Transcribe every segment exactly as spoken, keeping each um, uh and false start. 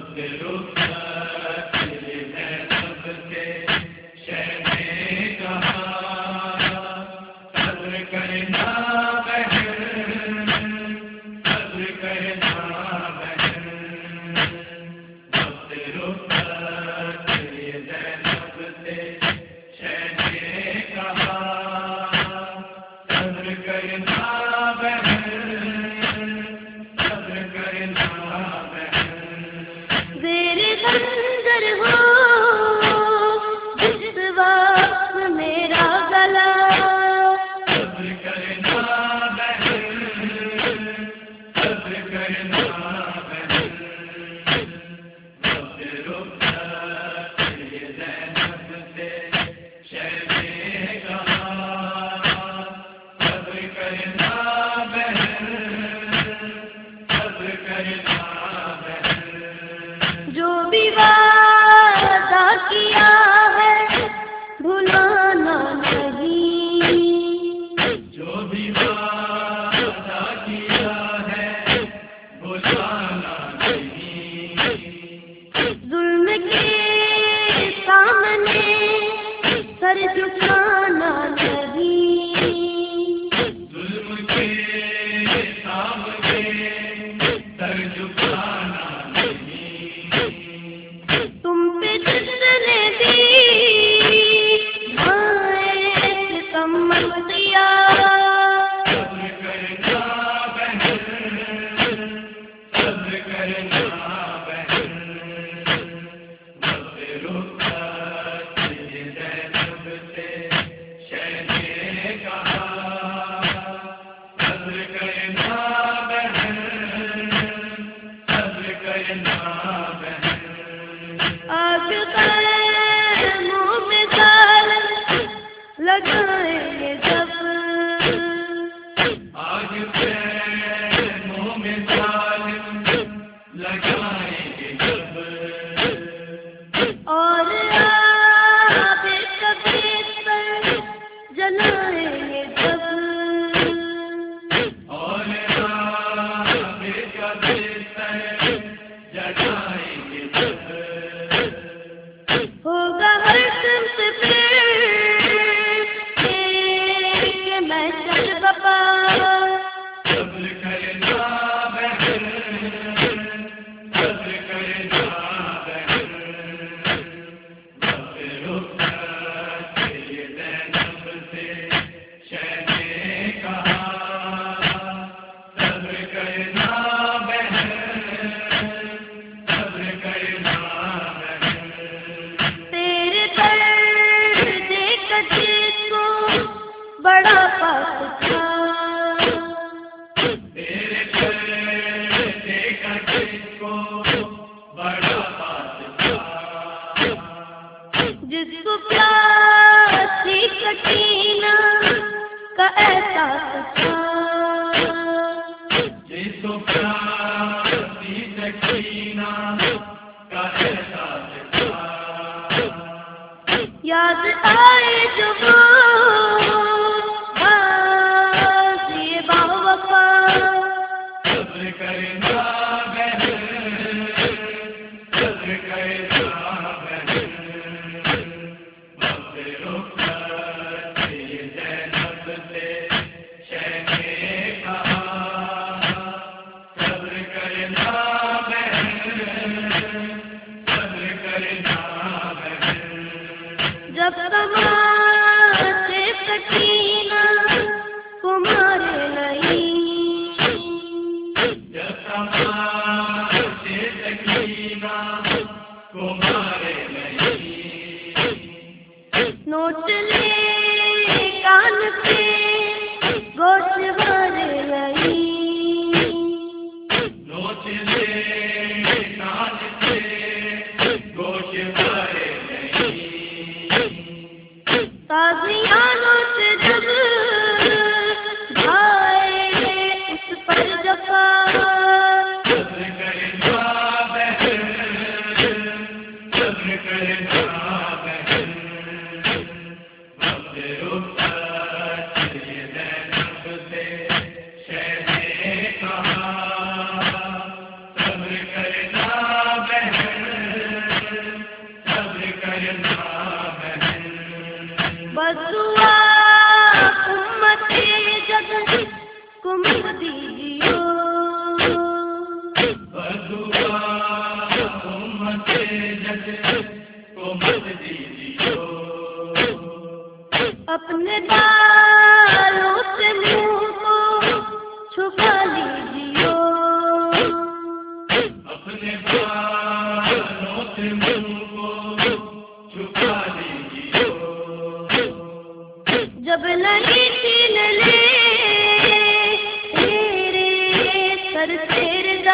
جو بھی وعدہ کیا ہے بھلانا نہیں، جو بھی وعدہ کیا ہے بھلانا نہیں، ظلم کے سامنے سر جھکانا نہیں، ظلم کے سامنے سر جھکانا نہیں، تم پہ جس نے دی بھائے ستم مت کیا، صبر کرنا بہن، صبر کرنا بہن، وقت رخصت زینب سے شہ نے کہا، صبر کرنا بہن، صبر کرنا بہن، آگ قدموں میں ڈال لگائیں گے جب، آج پیروں میں ظالم لگائیں گے جب، اور آب کبیر پر جلائیں گے جب، اور آب کا بستر جگائیں گے جب، ہوگا ہر شمس پہ کہ میں چل بپا، صبر کرنا بہن، صبر کرنا بہن، وقت رخصت زینب سے شہ نے کہا، صبر کرنا بہن، صبر کرنا بہن، تیرے درد کچھ کو بڑا پاس تھا، تیرے پردے کا جس کو بڑا پاس تھا، جس کو پیاس تھی سکینہ کا احساس تھا، جس کو پیار تھی سکینہ کا احساس تھا، یاد آئے جو وہ غازی باوفا، صبر کرنا بہن، صبر کرنا بہن، وقت رخصت زینب سے شہ نے کہا، صبر کرنا بہن، صبر کرنا بہن، جب تماشے سکینہ کو مارے نہیں، جب تماشے سکینہ کو مارے نہیں، نوچ لے کان سے گوشت مارے نہیں، نوچ لے کان سے گوشت مارے نہیں، تازیانوں سے جب بھائے اس پر جفا، صبر کرنا بہن، صبر کرنا بہن، وقت رخصت کو مت دیجیو، اپنے بالوں سے منہ کو چھپا لیجیو، اپنے بالوں سے منہ کو چھپا لیجیو، جب نہیں چھین لے میرے سر سے رضا،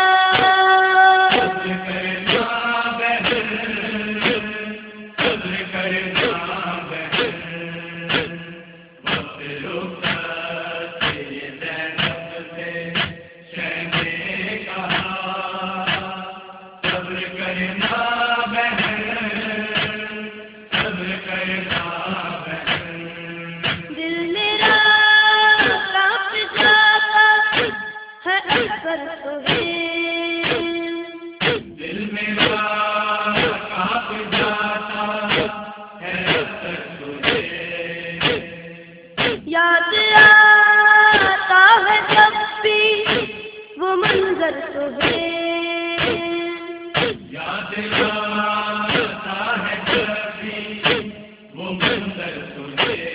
دل میرا کانپ جاتا ہے اکثر سہیل، دل میرا کانپ جاتا ہے اکثر سہیل، یاد آتا ہے جب بھی وہ منظر سہیل، یاد آتا ہے جب بھی وہ منظر سہیل،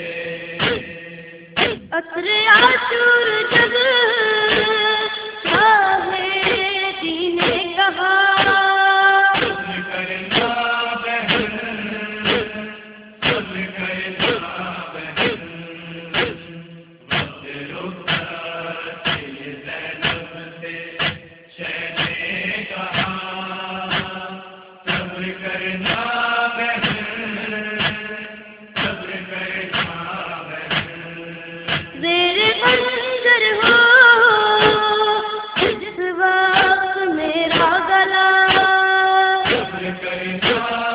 عطر عاشور جب چاہے جی نے کہا، صبر کرنا بہن، صبر کرنا بہن، وقت رکھا یہ زینب سے شہ نے کہا، صبر کرنا بہن، صبر کرنا بہن، زیر خنجر ہو اس وقت میرا گلا، صبر کرنا